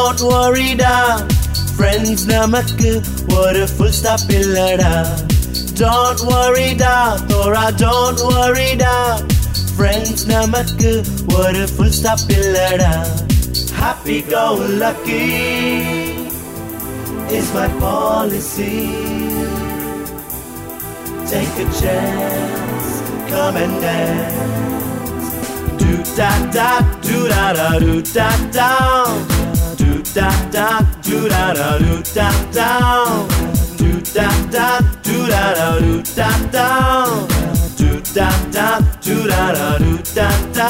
don't worry da. Friends namakku oru full stop illada. Don't worry da, Thora, don't worry da. Friends namakku oru full stop illada. Happy go lucky is my policy. Take a chance, come and dance. Do da da, do da da, do da da. Do da da, do da da, do da da. Do da da, do da da, do da da. Do da da, do da da, do da da.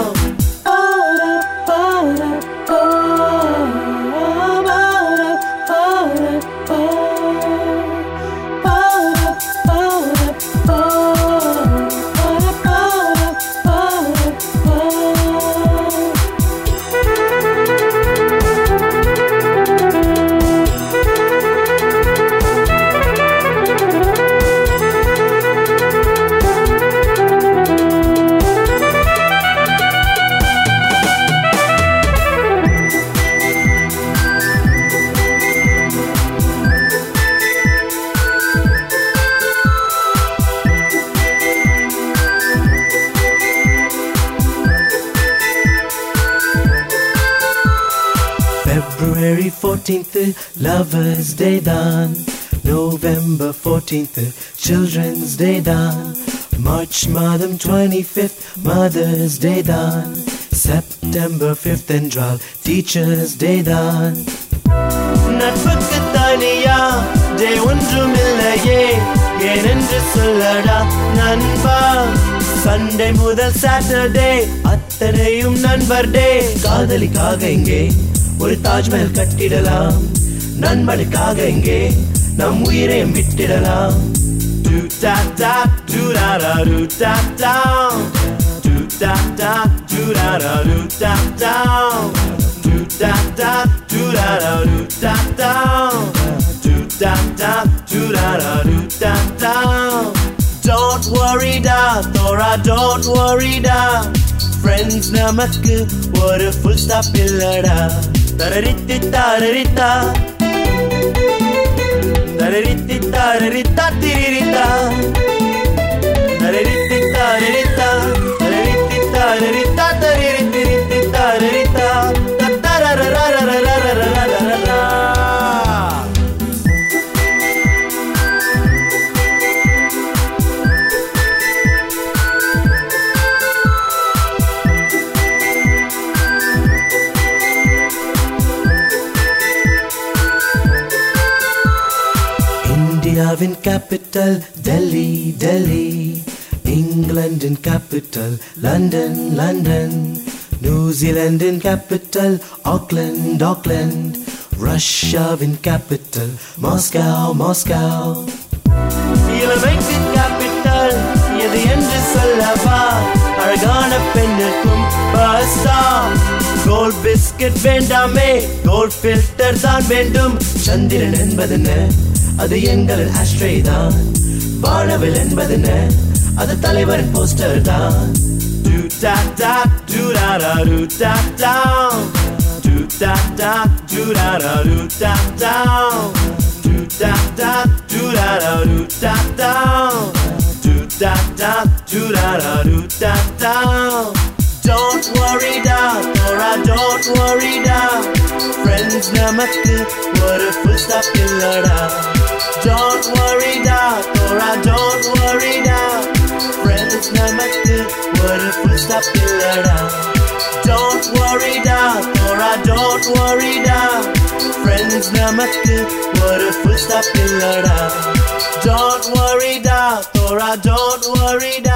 February 14th, Lovers Day done. November 14th, Children's Day done. March Madam 25th, Mother's Day done. September 5th என்றால் Teachers Day done. நட்புக்கு தனியா டே ஒன்றும் இல்லையே ஏனென்று சொல்லடா நண்பா. Sunday முதல் Saturday அத்தனையும் நண்பர் டே. காதலிக்காக இங்கே ஒரு தாஜ்மஹல் கட்டிடலாம், நண்பனுக்காக இங்கே நம் உயிரையும் விட்டிடலாம். Do da da, do da da, do da da. Do da da, do da da, do da da. Do da da, do da da, do da da. Do da da, do da da, do da da. Don't worry da, Thora, don't worry da. Friends namakku oru full stop illada. Tararitti tararita, tararitti tararita tiririta. Tararitti tararita, tararitti tararita tariritti tararita. Tatarararararararararara. India's capital, Delhi, Delhi. England's capital, London, London. New Zealand's capital, Auckland, Auckland. Russia's capital, Moscow, Moscow. இளமைக்கு capital, எது என்று சொல்லவா? அழகான பெண்ணுக்கும் pasta. Gold biscuit வேண்டாமே, gold filter தான் வேண்டும். சந்திரன் என்பதென்ன? அது எங்களின் ஆஸ்ட்ரே தான். வானவில் என்பதென்ன? அது தலைவரின் போஸ்டர் தான். Do da da, do da da, do da da. Do da da, do da da, do da da. Do da da, do da da, do da da. Do da da, do da da, do da da. Don't worry da, Thora, don't worry da. Friends namakku oru full stop illada. Don't worry da, Thora, don't worry da. Friends namakku oru full stop illada. Don't worry da, Thora, don't worry da. Friends namakku oru full stop illada. Don't worry da, Thora, don't worry da.